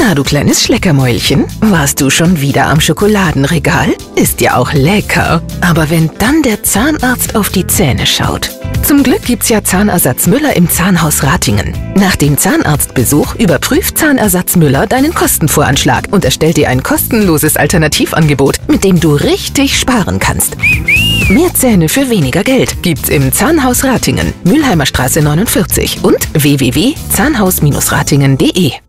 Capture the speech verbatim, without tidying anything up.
Na, du kleines Schleckermäulchen, warst du schon wieder am Schokoladenregal? Ist ja auch lecker. Aber wenn dann der Zahnarzt auf die Zähne schaut. Zum Glück gibt's ja Zahnersatz Müller im Zahnhaus Ratingen. Nach dem Zahnarztbesuch überprüft Zahnersatz Müller deinen Kostenvoranschlag und erstellt dir ein kostenloses Alternativangebot, mit dem du richtig sparen kannst. Mehr Zähne für weniger Geld gibt's im Zahnhaus Ratingen, Mülheimer Straße neunundvierzig und w w w punkt zahnhaus Bindestrich ratingen punkt de.